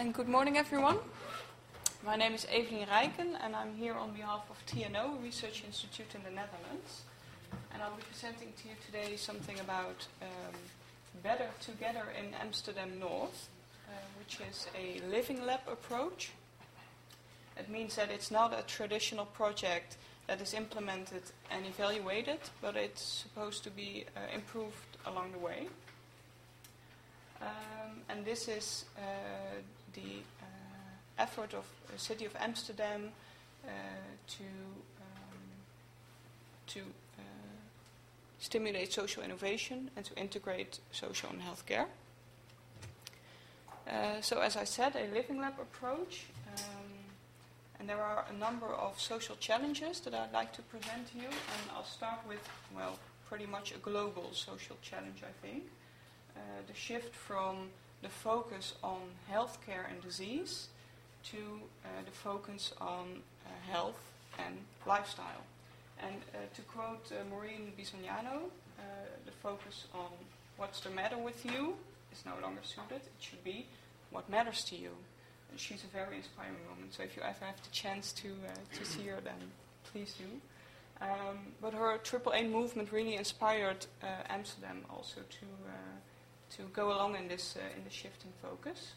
And good morning, everyone. My name is Evelien Rijken, and I'm here on behalf of TNO, a research institute in the Netherlands. And I'll be presenting to you today something about Better Together in Amsterdam North, which is a living lab approach. It means that it's not a traditional project that is implemented and evaluated, but it's supposed to be improved along the way. And this is the effort of the city of Amsterdam to stimulate social innovation and to integrate social and healthcare. So as I said, a living lab approach, and there are a number of social challenges that I'd like to present to you, and I'll start with, well, pretty much a global social challenge, I think. The shift from the focus on healthcare and disease to the focus on health and lifestyle. And to quote Maureen Bisogniano, the focus on what's the matter with you is no longer suited. It should be what matters to you. And she's a very inspiring woman, so if you ever have the chance to see her, then please do. But her AAA movement really inspired Amsterdam also to go along in this in the shift in focus.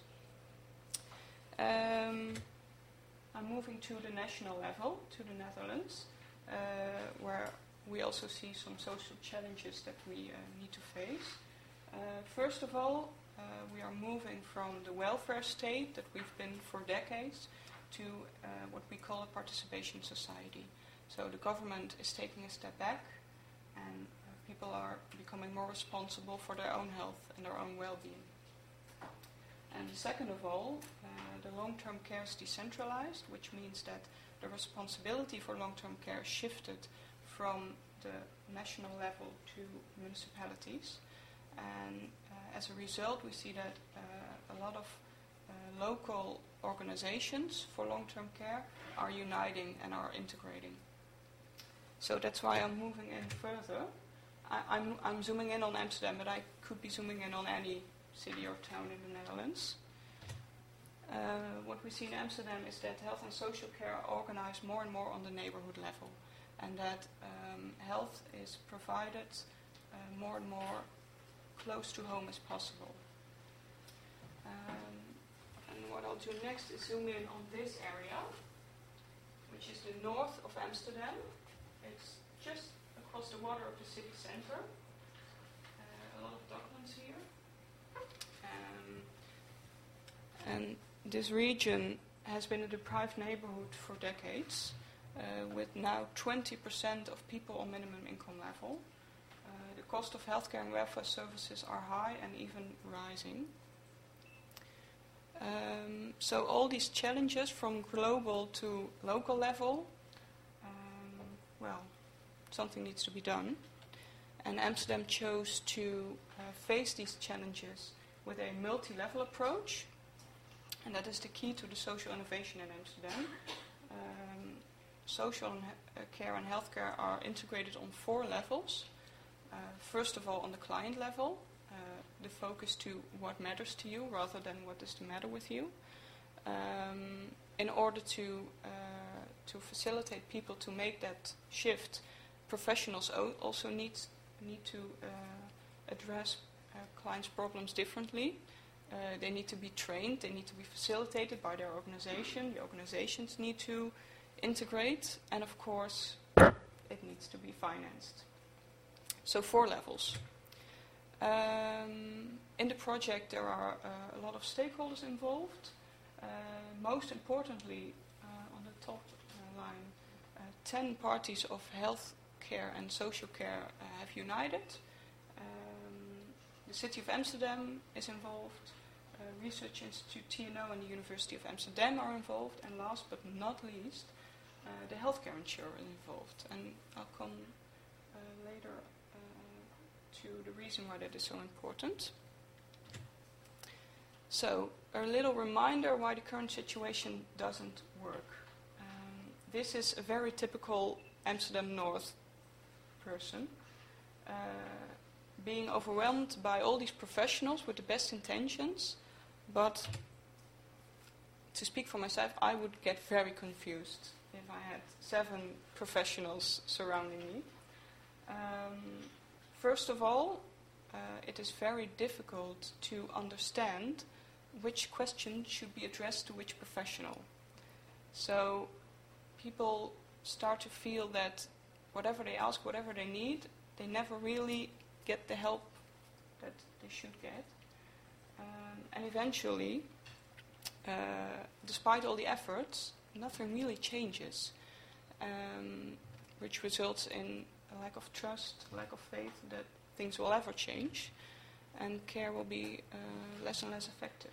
I'm moving to the national level, to the Netherlands, where we also see some social challenges that we need to face. First of all, we are moving from the welfare state that we've been for decades to what we call a participation society. So the government is taking a step back, and people are becoming more responsible for their own health and their own well-being. And second of all, the long-term care is decentralized, which means that the responsibility for long-term care shifted from the national level to municipalities. And as a result, we see that a lot of local organizations for long-term care are uniting and are integrating. So that's why I'm moving in further. I'm zooming in on Amsterdam, but I could be zooming in on any city or town in the Netherlands. What we see in Amsterdam is that health and social care are organized more and more on the neighborhood level, and that health is provided more and more close to home as possible. And what I'll do next is zoom in on this area, which is the north of Amsterdam. It's just across the water of the city center. A lot of docklands here. And this region has been a deprived neighborhood for decades, with now 20% of people on minimum income level. The cost of healthcare and welfare services are high and even rising. So all these challenges from global to local level, well, something needs to be done. And Amsterdam chose to face these challenges with a multi-level approach. And that is the key to the social innovation in Amsterdam. Social care and healthcare are integrated on 4 levels. First of all, on the client level, the focus to what matters to you rather than what is the matter with you. In order to facilitate people to make that shift, professionals also need to address clients' problems differently. They need to be trained, they need to be facilitated by their organization, the organizations need to integrate, and of course, it needs to be financed. So 4 levels. In the project, there are a lot of stakeholders involved. Most importantly, on the top line, 10 parties of health care and social care have united. The City of Amsterdam is involved, Research Institute TNO and the University of Amsterdam are involved, and last but not least, the healthcare insurer is involved. And I'll come later to the reason why that is so important. So, a little reminder why the current situation doesn't work. This is a very typical Amsterdam North person. Being overwhelmed by all these professionals with the best intentions, but to speak for myself, I would get very confused if I had 7 professionals surrounding me. First of all, it is very difficult to understand which question should be addressed to which professional. So people start to feel that whatever they ask, whatever they need, they never really get the help that they should get. And eventually, despite all the efforts, nothing really changes, which results in a lack of trust, lack of faith that things will ever change, and care will be less and less effective.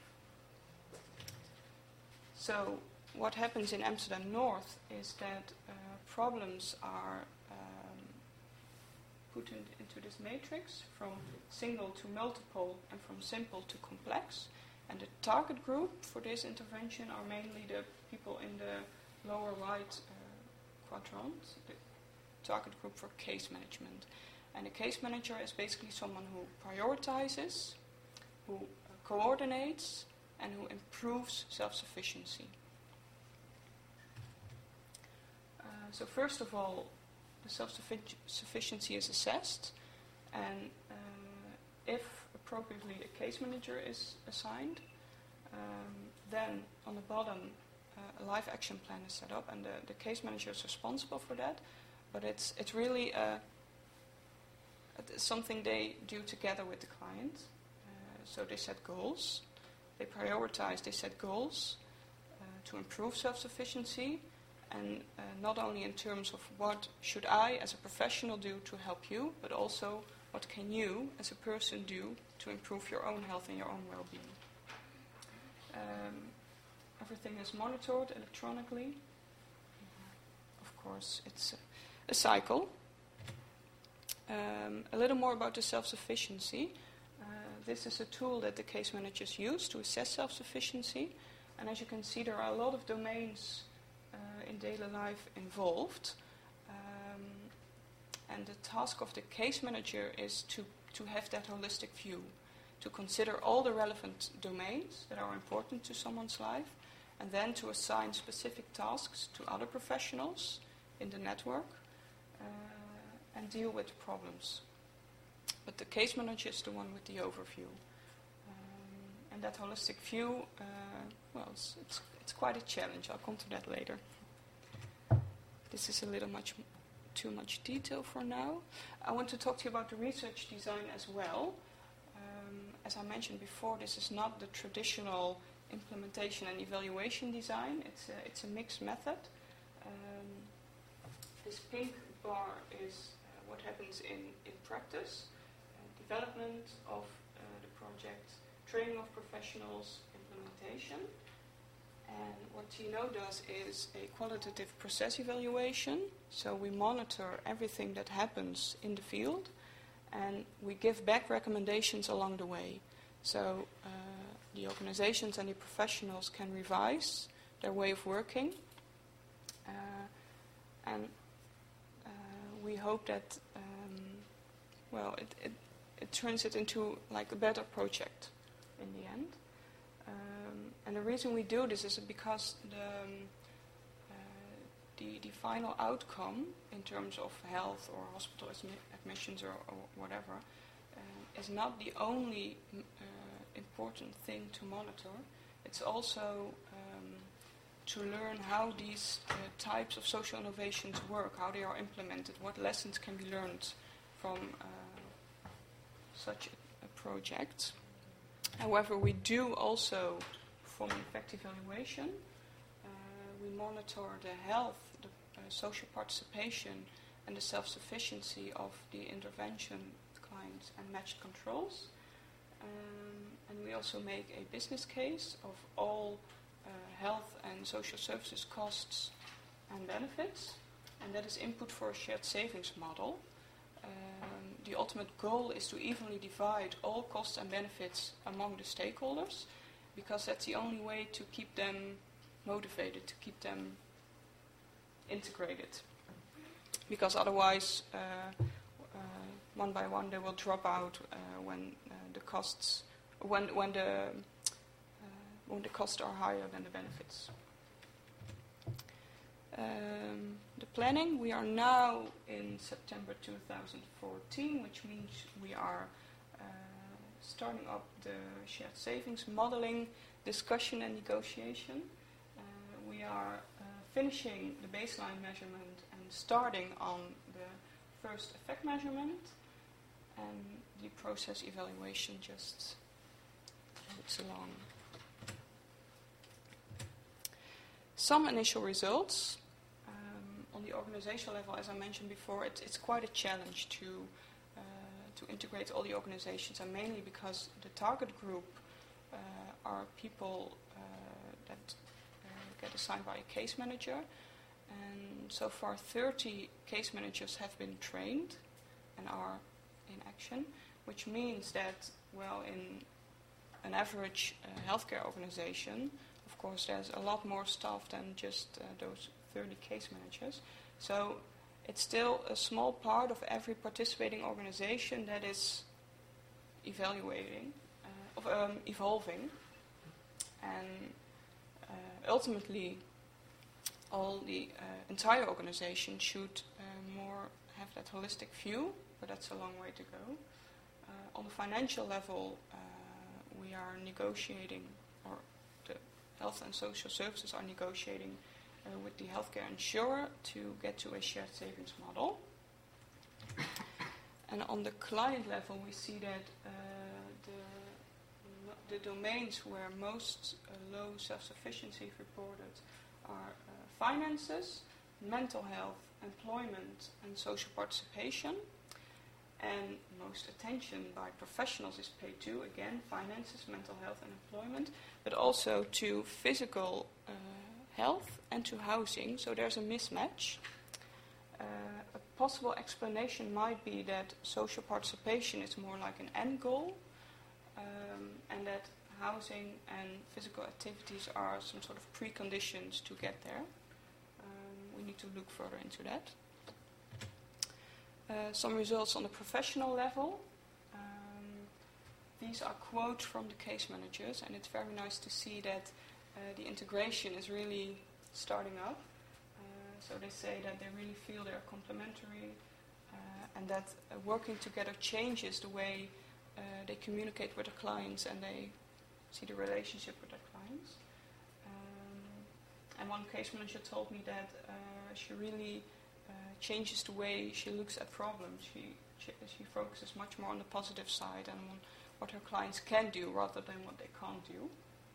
So what happens in Amsterdam North is that problems are put into this matrix from single to multiple and from simple to complex. And the target group for this intervention are mainly the people in the lower right quadrant, the target group for case management. And a case manager is basically someone who prioritizes, who coordinates, and who improves self-sufficiency. So first of all, the self-sufficiency is assessed, and if appropriately a case manager is assigned, then on the bottom a life action plan is set up, and the case manager is responsible for that, but it's really something they do together with the client. So they set goals, they prioritize, they set goals to improve self-sufficiency, and not only in terms of what should I as a professional do to help you, but also what can you as a person do to improve your own health and your own well-being. Everything is monitored electronically. Of course, it's a cycle. A little more about the self-sufficiency. This is a tool that the case managers use to assess self-sufficiency. And as you can see, there are a lot of domains in daily life involved. And the task of the case manager is to have that holistic view, to consider all the relevant domains that are important to someone's life, and then to assign specific tasks to other professionals in the network and deal with the problems. But the case manager is the one with the overview. And that holistic view, it's quite a challenge. I'll come to that later. This is a little too much detail for now. I want to talk to you about the research design as well. As I mentioned before, this is not the traditional implementation and evaluation design. It's a mixed method. This pink bar is what happens in practice, development of the project, training of professionals, implementation. And what TNO does is a qualitative process evaluation. So we monitor everything that happens in the field, and we give back recommendations along the way. So the organizations and the professionals can revise their way of working. And we hope that, it turns it into like a better project in the end. And the reason we do this is because the final outcome in terms of health or hospital admissions or whatever is not the only important thing to monitor. It's also to learn how these types of social innovations work, how they are implemented, what lessons can be learned from such a project. However, we do also perform an effect evaluation. We monitor the health, the social participation, and the self-sufficiency of the intervention clients and matched controls. And we also make a business case of all health and social services costs and benefits, and that is input for a shared savings model. The ultimate goal is to evenly divide all costs and benefits among the stakeholders, because that's the only way to keep them motivated, to keep them integrated. Because otherwise, one by one, they will drop out when the costs, when the when the costs are higher than the benefits. The planning, we are now in September 2014, which means we are starting up the shared savings modeling, discussion and negotiation. We are finishing the baseline measurement and starting on the first effect measurement, and the process evaluation just moves along. Some initial results. On the organizational level, as I mentioned before, it's quite a challenge to integrate all the organizations, and mainly because the target group are people that get assigned by a case manager, and so far 30 case managers have been trained and are in action, which means that, well, in an average healthcare organization, of course, there's a lot more staff than just those 30 case managers. So it's still a small part of every participating organization that is evolving, and ultimately all the entire organization should more have that holistic view, but that's a long way to go. On the financial level, we are negotiating, or the health and social services are negotiating with the healthcare insurer to get to a shared savings model. And on the client level, we see that the domains where most low self-sufficiency reported are finances, mental health, employment, and social participation. And most attention by professionals is paid to, again, finances, mental health, and employment, but also to physical health and to housing, so there's a mismatch. A possible explanation might be that social participation is more like an end goal, and that housing and physical activities are some sort of preconditions to get there. We need to look further into that. Some results on the professional level. These are quotes from the case managers, and it's very nice to see that the integration is really starting up. So they say that they really feel they're complementary, and that working together changes the way they communicate with their clients, and they see the relationship with their clients. And one case manager told me that she really changes the way she looks at problems. She focuses much more on the positive side and on what her clients can do rather than what they can't do.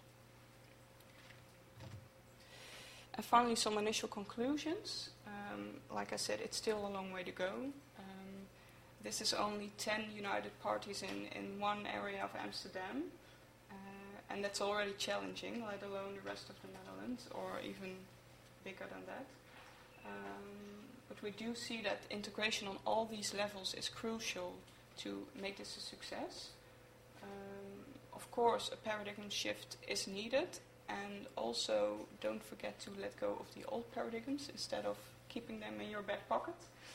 And finally, some initial conclusions. Like I said, it's still a long way to go. This is only 10 united parties in one area of Amsterdam, and that's already challenging, let alone the rest of the Netherlands, or even bigger than that. But we do see that integration on all these levels is crucial to make this a success. Of course, a paradigm shift is needed, and also don't forget to let go of the old paradigms instead of keeping them in your back pocket.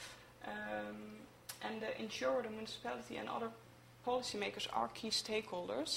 And the insurer, the municipality, and other policymakers are key stakeholders.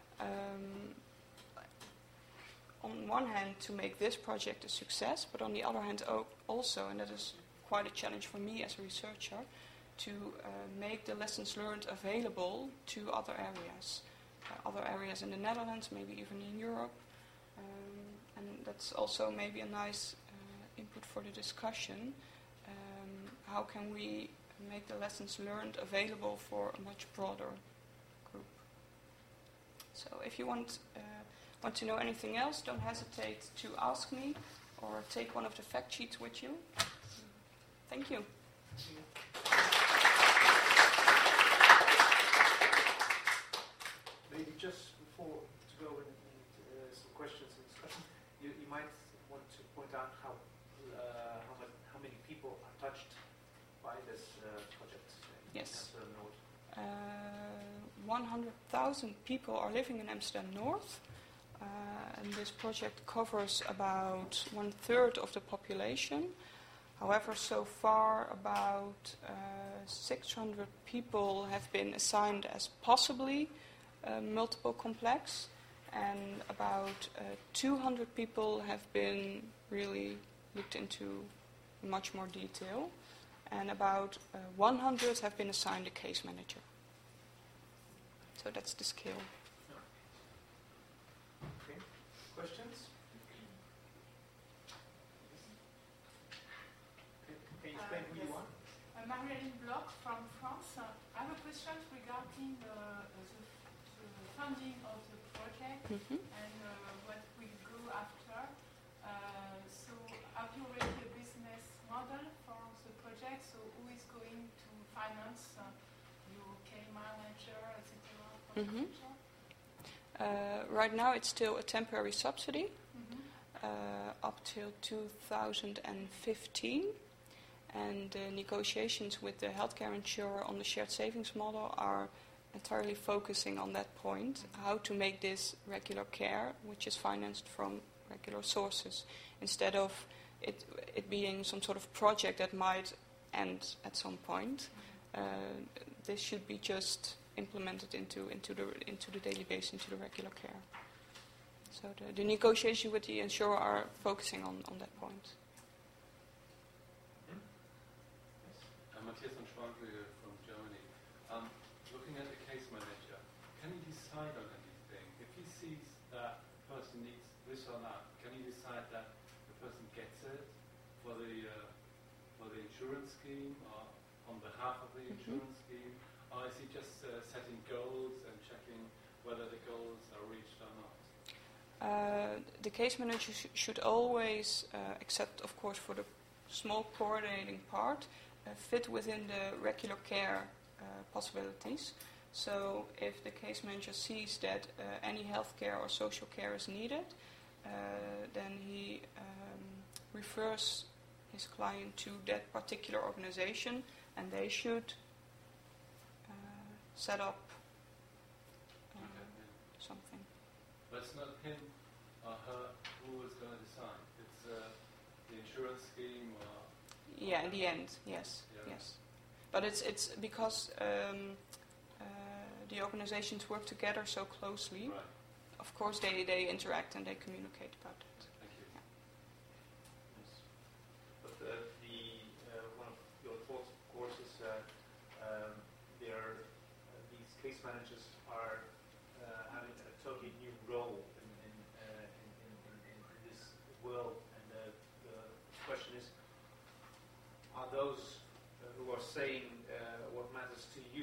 On one hand, to make this project a success, but on the other hand also, and that is quite a challenge for me as a researcher, to make the lessons learned available to other areas in the Netherlands, maybe even in Europe. And that's also maybe a nice input for the discussion. How can we make the lessons learned available for a much broader group? So if you want to know anything else, don't hesitate to ask me or take one of the fact sheets with you. Thank you. Maybe just before to go into some questions and discussion, you might want to point out how many people are touched by this project. Yes. 100,000 people are living in Amsterdam North, and this project covers about 1/3 of the population. However, so far about 600 people have been assigned as possibly multiple complex, and about 200 people have been really looked into in much more detail, and about 100 have been assigned a case manager. So that's the scale. Okay. Questions? Can you explain who you are? Marie-Aline Bloch from France. I have a question regarding the funding of the project and what will go after. So have you already a business model for the project? So who is going to finance your case manager, etc. for the future? Right now it's still a temporary subsidy up till 2015. And the negotiations with the healthcare insurer on the shared savings model are entirely focusing on that point, how to make this regular care, which is financed from regular sources, instead of it being some sort of project that might end at some point. This should be just implemented into the daily basis, into the regular care. So the negotiation with the insurer are focusing on that point. Matthias von Schwanke from Germany. Looking at the case manager, can he decide on anything? If he sees that the person needs this or that, can he decide that the person gets it for the insurance scheme or on behalf of the insurance scheme? Or is he just setting goals and checking whether the goals are reached or not? The case manager should always, except of course for the small coordinating part, fit within the regular care possibilities. So if the case manager sees that any healthcare or social care is needed, then he refers his client to that particular organization, and they should set up something. But it's not him or her who is going to decide. It's the insurance scheme or... Yeah, in the end, yes, yes. But it's because the organizations work together so closely. Right. Of course, they interact and they communicate about it. Thank you. Yeah. Yes. But one of your thoughts, of course, is these case managers are having a totally new role in this world, and the question is, are those who are saying what matters to you,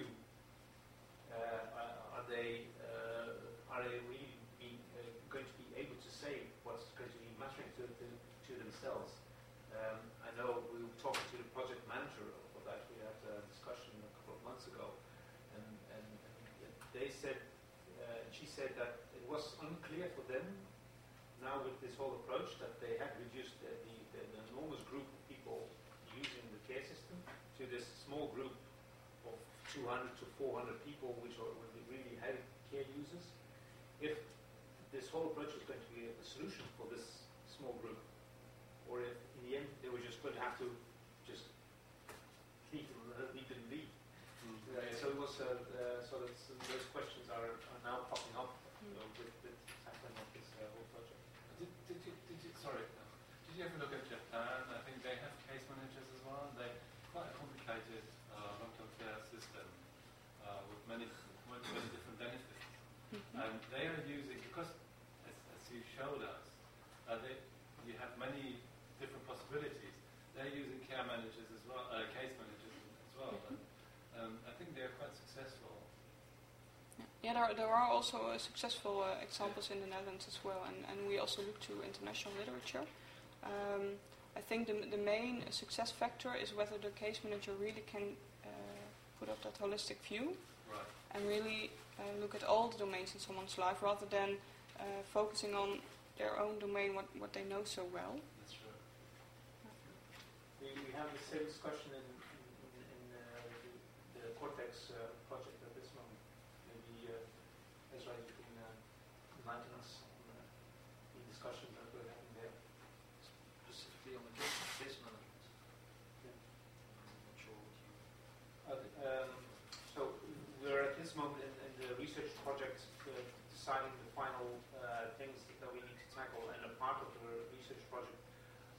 are they really going to be able to say what's going to be mattering to themselves? I know we were talking to the project manager for that. We had a discussion a couple of months ago, and they said, she said that it was unclear for them now with this whole approach that they had reduced the enormous group of people using the care system to this small group of 200 to 400 people, which are really heavy care users. If this whole approach is going to be a solution for this small group, or if in the end they were just going to have to just leave them be. So it was so those questions are now popping up with happening of this whole project. Did you ever look at Japan? I think they have case managers as well. They quite a complicated long-term care system with many different benefits. And they are using, because as you showed us, you have many different possibilities. They're using care managers as well, case managers as well. And I think they're quite successful. Yeah, there are also successful examples in the Netherlands as well, and we also look to international literature. I think the main success factor is whether the case manager really can put up that holistic view, right, and really look at all the domains in someone's life rather than focusing on their own domain, what they know so well. That's true. We have the same discussion in the Cortex project at this moment. Maybe Ezra, you can enlighten us on the discussion that we're having there. Specifically on the case management. Yeah. I'm not sure what you... So we're at this moment in the research project deciding the final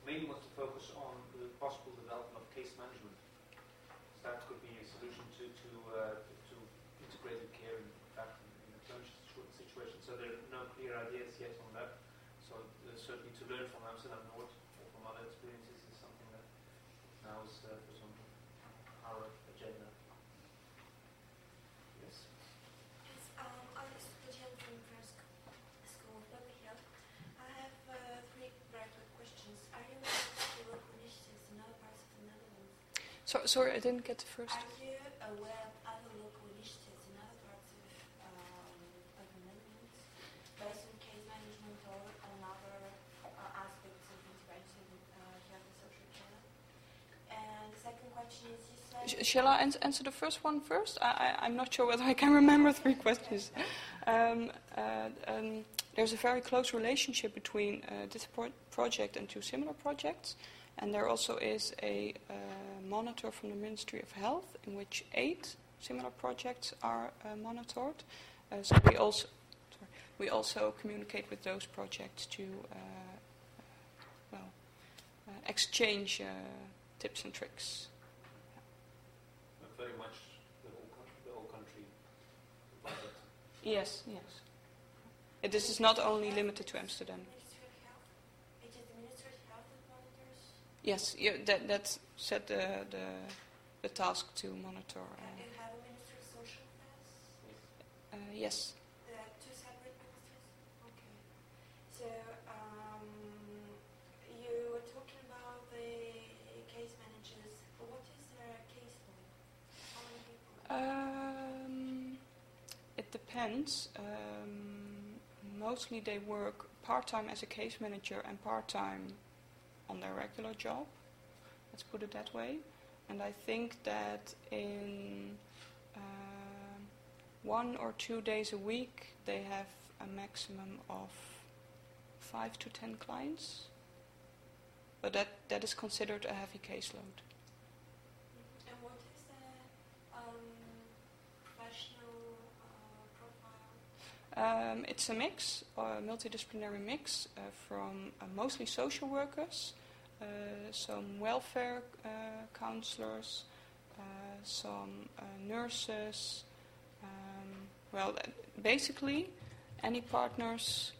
mainly wants to focus on the possible development of case management. So that could be a solution to integrated care in the current situation. So there are no clear ideas yet on that. So certainly to learn from Amsterdam North or from other experiences is something that now is on our agenda. Yes. Yes, I'm a student from French School of Public Health. I have three very quick questions. Are you aware of the local initiatives in other parts of the Netherlands? Sorry, I didn't get the first. Are you aware of other local initiatives in other parts of the Netherlands, based on case management or on other aspects of intervention here in the social care? And the second question is, you said... Shall I answer the first one first? I'm not sure whether I can remember three questions. There's a very close relationship between this project and two similar projects. And there also is a monitor from the Ministry of Health in which 8 similar projects are monitored. So we also communicate with those projects to exchange tips and tricks. But very much the whole country budget. Yes. This is not only limited to Amsterdam. Ministry of Health? It is the Ministry of Health that monitors? Yes, that set the task to monitor. You have a Ministry of Social Affairs? Yes. Two separate ministries? Okay. So, you were talking about the case managers. What is their caseload? How many people? It depends. Mostly they work part-time as a case manager and part-time on their regular job. Let's put it that way. And I think that in 1 or 2 days a week they have a maximum of 5 to 10 clients. But that is considered a heavy caseload. And what is the professional profile? It's a mix, a multidisciplinary mix from mostly social workers, some welfare counselors, some nurses. Basically, any partners.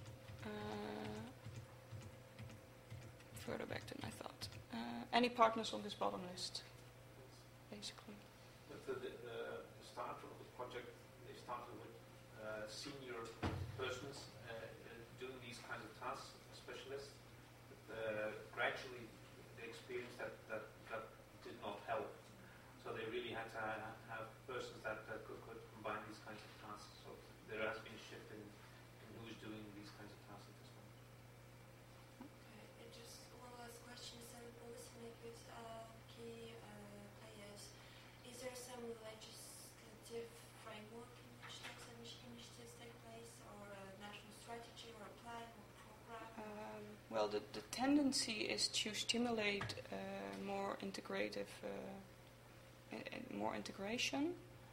Further back than I thought. Any partners on this bottom list, basically. But the start of the project, they started with senior persons doing these kinds of tasks, specialists. But gradually, they experienced that did not help. So they really had to have persons that could combine these kinds of tasks. So there has been a shift in who's doing these kinds of tasks at this moment. Okay, just one last question. So, policymakers, key players, is there some legislative framework in which those initiatives take place, or a national strategy, or a plan, or program? The tendency is to stimulate more integrative, more integration.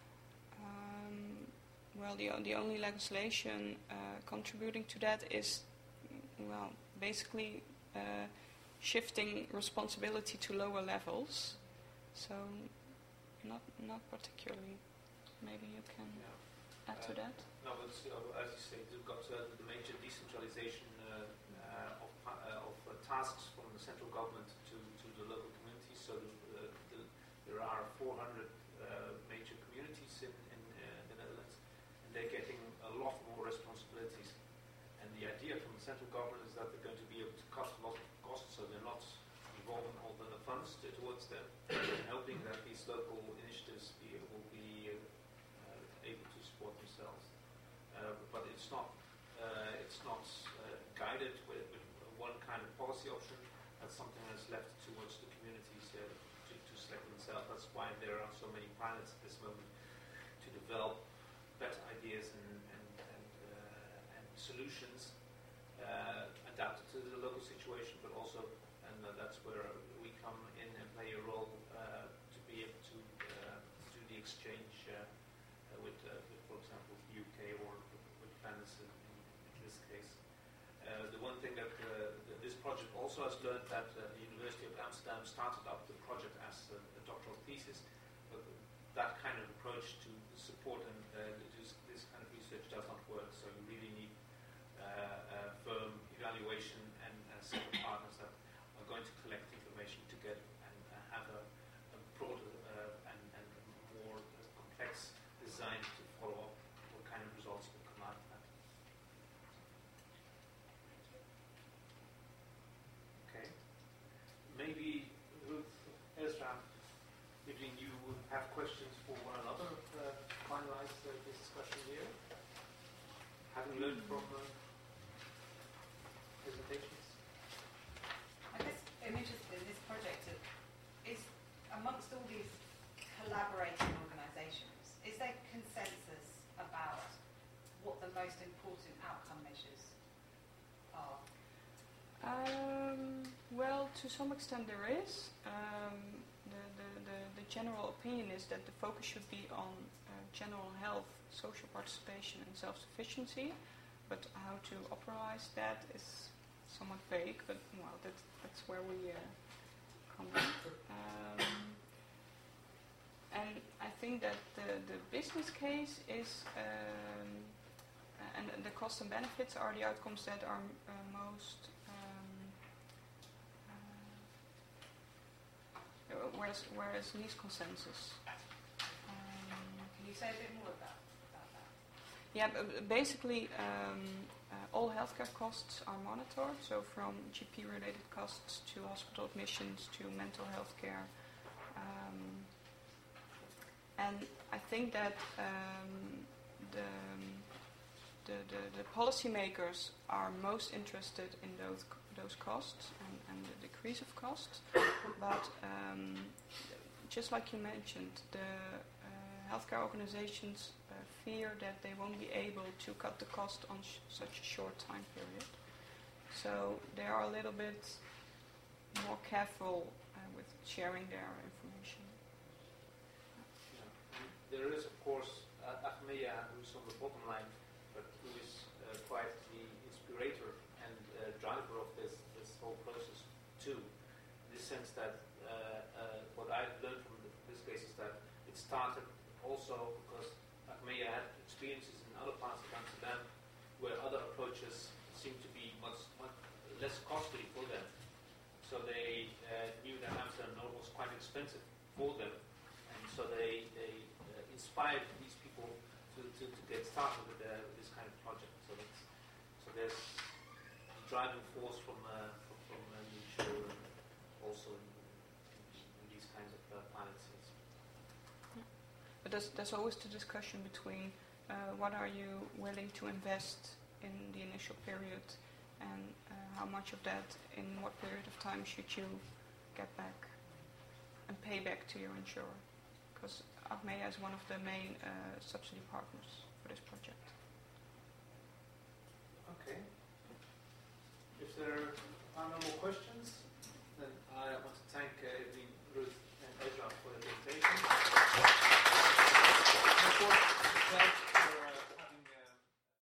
The only legislation contributing to that is, basically shifting responsibility to lower levels. So, not particularly. Maybe you can add to that. No, but as you say, you've got the major decentralization of tasks from the central government to the local communities. So there are 400 major communities in the Netherlands, and they're getting a lot more responsibilities. And the idea from the central government is that they're going to be able to cut a lot of costs, so they're not involving all the funds towards them, helping that these local initiatives will be able to support themselves. But it's not guided with one kind of policy option. That's something that's left towards the communities to select themselves. That's why there are so many pilots at this moment to develop better ideas and solutions adapted to the local situation, but also, and that's where we come in and play a role to be able to do the exchange with, for example, the UK or with Flanders in this case. The one thing that this project also also has learned that the University of Amsterdam started up the project as a doctoral thesis, but that kind of approach to support and this kind of research does not work. So you really need firm evaluation and several partners that are going to collect information together and have a broader and more complex design to follow up what kind of results will come out of that. Okay. Maybe Ruth, Ezra, between you would have questions for one another to finalize this discussion here, having learned from presentations. I guess I'm interested in this project. Is amongst all these collaborating organisations, is there consensus about what the most important outcome measures are? Well, to some extent there is. The general opinion is that the focus should be on general health, social participation and self-sufficiency, but how to operationalize that is somewhat vague, but well, that's where we come in. And I think that the business case is, and the costs and benefits are the outcomes that are most, whereas least consensus. Can you say a bit more about that? Yeah, basically all healthcare costs are monitored, so from GP-related costs to hospital admissions to mental health care. And I think that the policymakers are most interested in those costs and the decrease of costs. But just like you mentioned, the healthcare organizations fear that they won't be able to cut the cost on such a short time period. So they are a little bit more careful with sharing their information. There is, of course, Achmea, who's on the bottom line, but who is quite the inspirator and driver of this whole process too. In the sense that what I've learned from this case is that it started also because Achmea had experiences in other parts of Amsterdam where other approaches seemed to be much less costly for them. So they knew that Amsterdam was quite expensive for them, and so they inspired these people to get started with this kind of project. So there's a driving force from the insurer also in these kinds of pilots. But there's always the discussion between what are you willing to invest in the initial period and how much of that in what period of time should you get back and pay back to your insurer. Because Achmea is one of the main subsidy partners for this project. Okay. If there are no